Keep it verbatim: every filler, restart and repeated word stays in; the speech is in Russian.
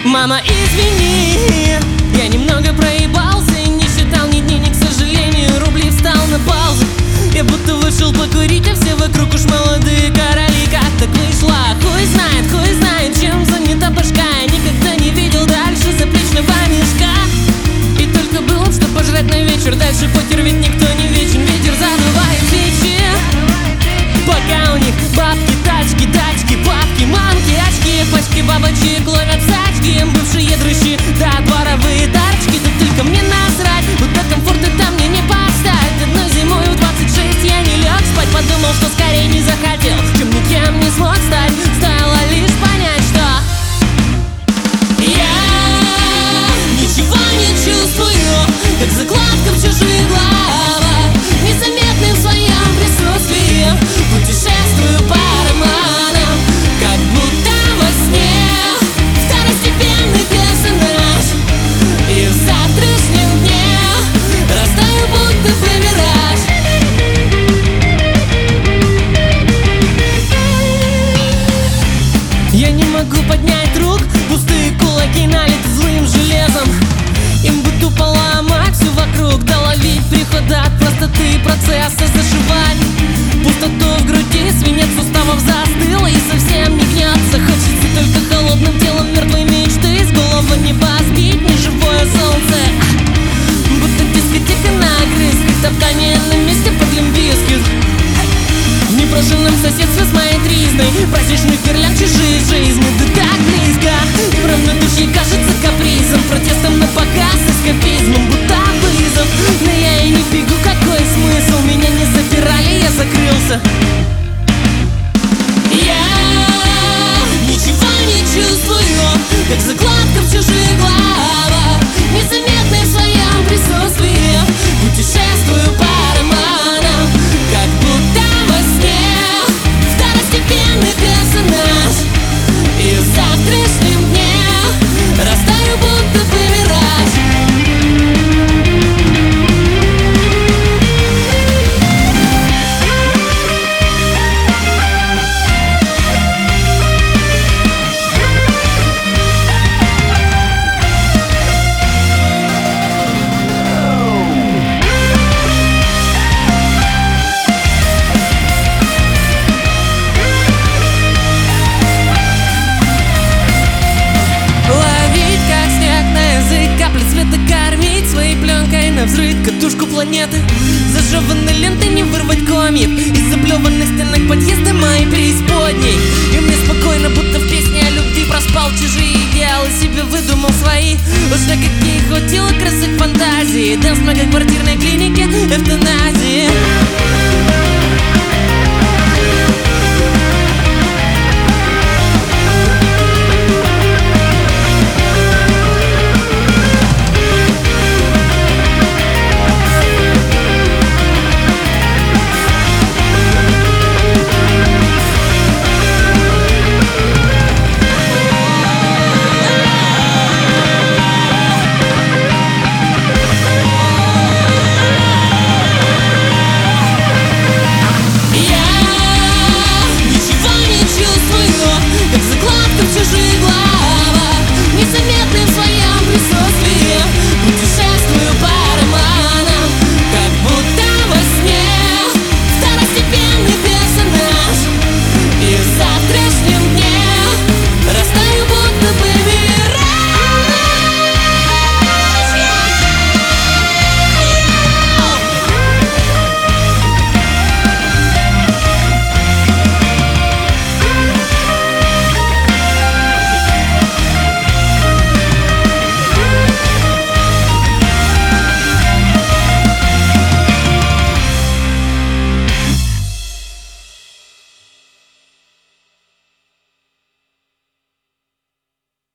Мама, извини, я немного проебался и не считал ни дней, ни, к сожалению, рублей встал на паузу. Я будто вышел покурить, а все вокруг уж молодые короли. Как так вышло? Хуй знает, хуй знает, чем занята башка. Я никогда не видел дальше заплечного мешка. И только было, что пожрать на вечер. Дальше покер, ведь никто не вечен. Ветер задувает свечи, пока у них бабки, тачки, дачки, бабки, мамки, очки, пачки бабочек ловят сачки. Им бывшие дрыщи, да, дворовые тачки. Да только мне насрать, вот до комфорта там мне не поставить. Одной зимой в двадцать шесть я не лег спать. Подумал, что скорее не захотел, чем никем не смог стать. Стоило лишь понять, что я ничего не чувствую, как закладка в чужих главах. Незаметный в своем присутствии путешествую по романам, как будто во сне второстепенный персонаж. И в завтрашнем дне растаю, будто бы мираж. Я не могу поднять рук, пустые кулаки налиты злым железом. Им бы тупо ломать все вокруг, да ловить приход от простоты процесса заживания. Пустоту в груди, свинец суставов застыл и совсем не гнется. Хочется только холодным телом мертвой мечты из головы неба сбить неживое солнце. Будто дискотека на огрызках, топтание на месте под лимбискет. В непрошенном соседстве с моей тризной, праздничных гирлянд чужие жизни. Да так близко, им равнодушие кажется капризом, протестом на показ, эскапизмом, будто вызов. Но я и не бегу, какой смысл? Меня не запирали, я закрылся. Я ничего не чувствую, как закладка в чужих главах. Незаметный в своем присутствии путешествую по романам, как будто во сне второстепенный персонаж. И в завтрашнем дне растаю, будто бы мираж. Кормить своей пленкой на взрыв катушку планеты. Зажеванной лентой не вырвать комьев из заплеванных стенок подъезда моей преисподней. И мне спокойно, будто в песне о любви проспал чужие идеалы, себе выдумал свои. Уж на какие хватило красок фантазии, дэнс в многоквартирной клинике эвтаназии.